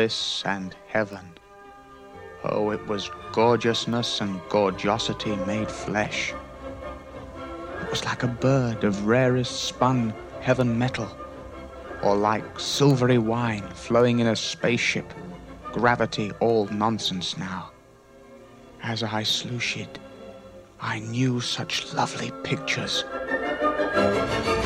bliss and heaven. Oh, it was gorgeousness and gorgeosity made flesh. It was like a bird of rarest spun heaven metal, or like silvery wine flowing in a spaceship, gravity all nonsense now. As I sluiced, I knew such lovely pictures.